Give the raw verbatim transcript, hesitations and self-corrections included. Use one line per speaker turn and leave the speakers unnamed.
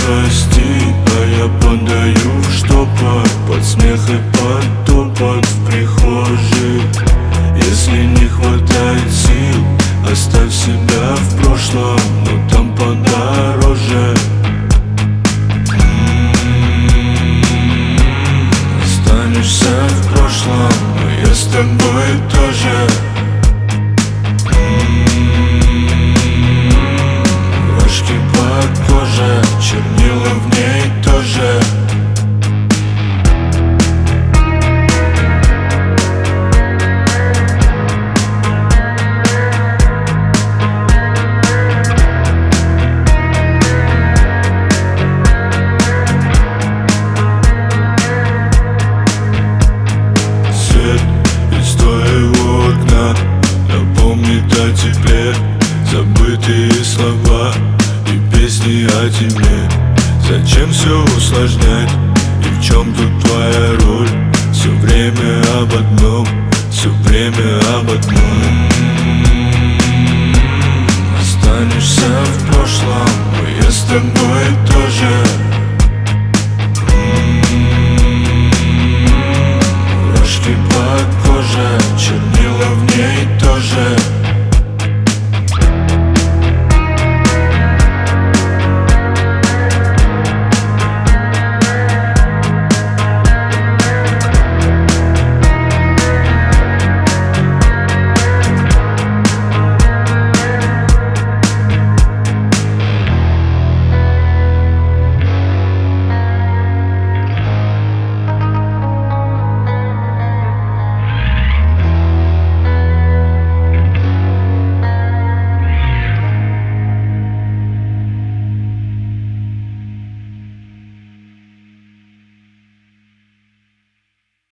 прости, а я подаю в штопор под смех и под топот в прихожей. Если не хватает сил, оставь себя в прошлом, но там подороже. Останешься в прошлом, но я с тобой тоже. Мурашки по коже, чернила в ней тоже. Из твоего окна напомнит о тепле, забытые слова и песни о тебе. Зачем все усложнять? И в чем тут твоя роль? Все время об одном, все время об одном. Останешься в прошлом, но я с тобой тоже. Мурашки по коже, черные.